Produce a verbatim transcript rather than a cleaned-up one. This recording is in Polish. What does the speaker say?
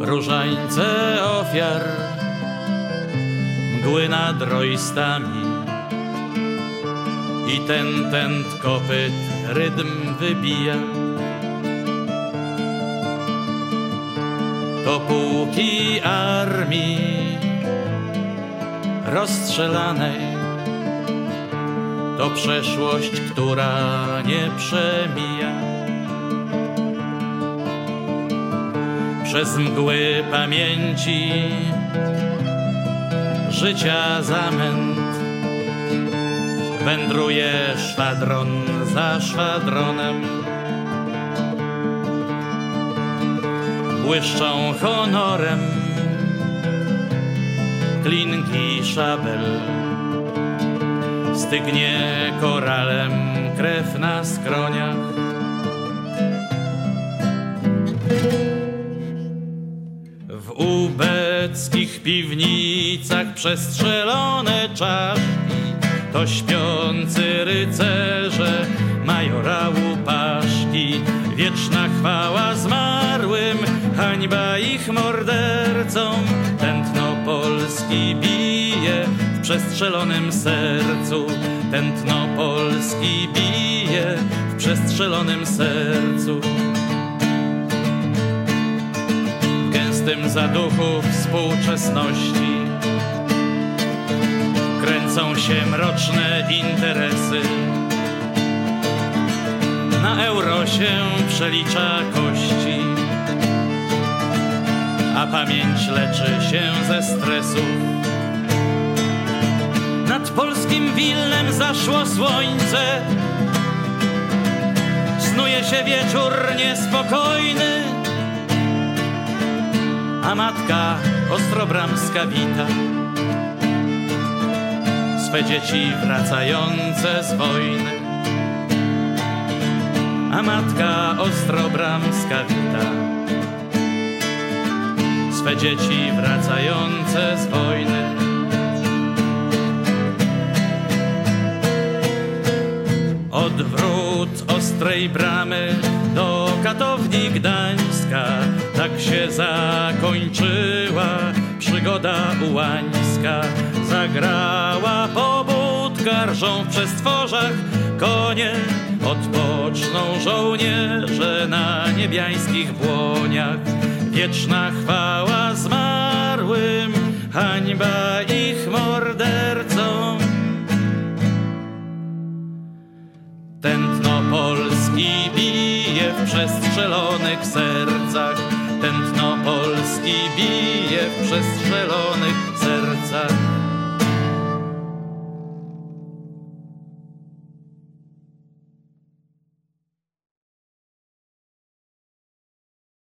różańce ofiar, mgły nad rojstami i ten tent kopyt rytm wybija. To pułki armii rozstrzelanej, to przeszłość, która nie przemija. Przez mgły pamięci życia zamęt wędruje szwadron za szwadronem. Błyszczą honorem klinki szabel, stygnie koralem krew na skroniach. W ubeckich piwnicach przestrzelone czaszki to śpiący rycerze majorału Paszki. Wieczna chwała zmarłym, hańba ich mordercom. Tętno Polski bije w przestrzelonym sercu. Tętno Polski bije w przestrzelonym sercu. W gęstym zaduchu współczesności kręcą się mroczne interesy. Na euro się przelicza kości, a pamięć leczy się ze stresu. Nad polskim Wilnem zaszło słońce, snuje się wieczór niespokojny, a matka ostrobramska wita swe dzieci wracające z wojny. A matka ostrobramska wita swe dzieci wracające z wojny. Od wrót Ostrej Bramy do katowni Gdańska tak się zakończyła przygoda ułańska. Zagrała pobudka, rżą w przestworzach konie, odpoczną żołnierze na niebiańskich błoniach. Wieczna chwała zmarłym, hańba ich mordercom. Tętno Polski bije w przestrzelonych sercach. Tętno Polski bije w przestrzelonych sercach.